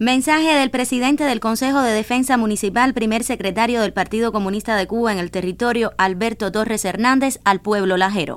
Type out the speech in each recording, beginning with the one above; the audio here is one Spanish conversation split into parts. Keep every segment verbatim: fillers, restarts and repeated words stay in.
Mensaje del presidente del Consejo de Defensa Municipal, primer secretario del Partido Comunista de Cuba en el territorio, Alberto Torres Hernández, al pueblo lajero.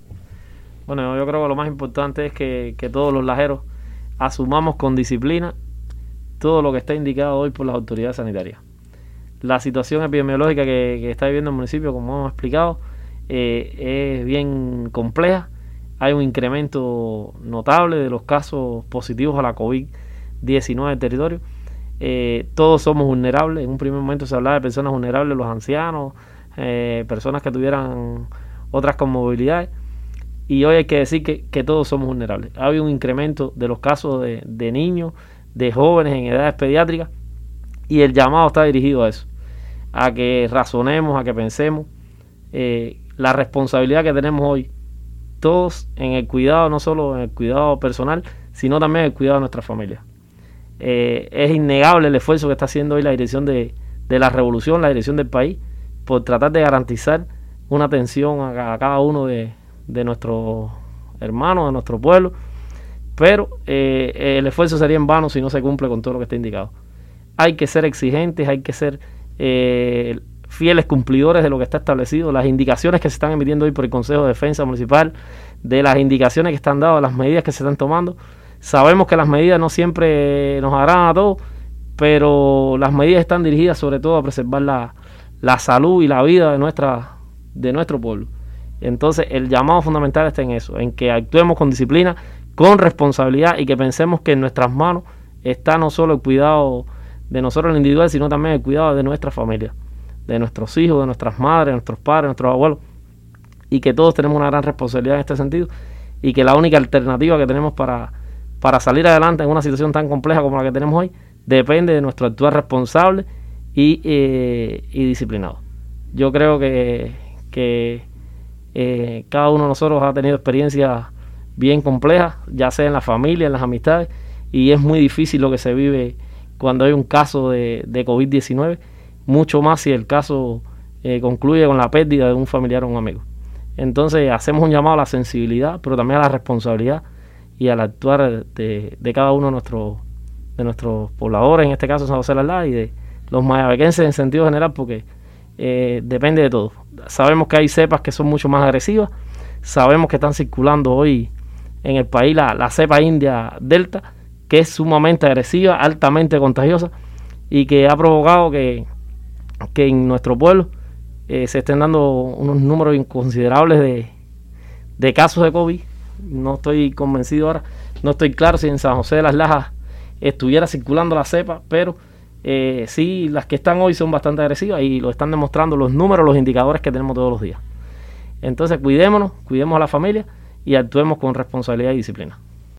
Bueno, yo creo que lo más importante es que, que todos los lajeros asumamos con disciplina todo lo que está indicado hoy por las autoridades sanitarias. La situación epidemiológica que, que está viviendo el municipio, como hemos explicado, eh, es bien compleja. Hay un incremento notable de los casos positivos a la COVID diecinueve del territorio. Eh, todos somos vulnerables. En un primer momento se hablaba de personas vulnerables, los ancianos, eh, personas que tuvieran otras comorbilidades. Y hoy hay que decir que, que todos somos vulnerables. Ha habido un incremento de los casos de, de niños, de jóvenes en edades pediátricas, y el llamado está dirigido a eso, a que razonemos, a que pensemos eh, la responsabilidad que tenemos hoy todos en el cuidado, no solo en el cuidado personal, sino también en el cuidado de nuestra familia. Eh, es innegable el esfuerzo que está haciendo hoy la dirección de, de la revolución, la dirección del país, por tratar de garantizar una atención a, a cada uno de, de nuestros hermanos, de nuestro pueblo, pero eh, el esfuerzo sería en vano si no se cumple con todo lo que está indicado. Hay que ser exigentes, hay que ser eh, fieles cumplidores de lo que está establecido, las indicaciones que se están emitiendo hoy por el Consejo de Defensa Municipal, de las indicaciones que están dadas, las medidas que se están tomando. Sabemos que las medidas no siempre nos agradan a todos, pero las medidas están dirigidas sobre todo a preservar la, la salud y la vida de, nuestra, de nuestro pueblo. Entonces el llamado fundamental está en eso, en que actuemos con disciplina, con responsabilidad, y que pensemos que en nuestras manos está no solo el cuidado de nosotros el individual, sino también el cuidado de nuestra familia, de nuestros hijos, de nuestras madres, de nuestros padres, de nuestros abuelos, y que todos tenemos una gran responsabilidad en este sentido, y que la única alternativa que tenemos para, para salir adelante en una situación tan compleja como la que tenemos hoy depende de nuestro actuar responsable y, eh, y disciplinado. Yo creo que, que eh, cada uno de nosotros ha tenido experiencias bien complejas, ya sea en la familia, en las amistades, y es muy difícil lo que se vive cuando hay un caso de, de COVID diecinueve, mucho más si el caso eh, concluye con la pérdida de un familiar o un amigo. Entonces hacemos un llamado a la sensibilidad, pero también a la responsabilidad y al actuar de, de cada uno de nuestros, de nuestros pobladores, en este caso San José de las Lajas, y de los mayabequenses en sentido general, porque eh, depende de todo. Sabemos que hay cepas que son mucho más agresivas, sabemos que están circulando hoy en el país la, la cepa india Delta, que es sumamente agresiva, altamente contagiosa, y que ha provocado que, que en nuestro pueblo eh, se estén dando unos números inconsiderables de, de casos de COVID. No estoy convencido ahora, no estoy claro si en San José de las Lajas estuviera circulando la cepa, pero eh, sí, las que están hoy son bastante agresivas y lo están demostrando los números, los indicadores que tenemos todos los días. Entonces cuidémonos, cuidemos a la familia y actuemos con responsabilidad y disciplina.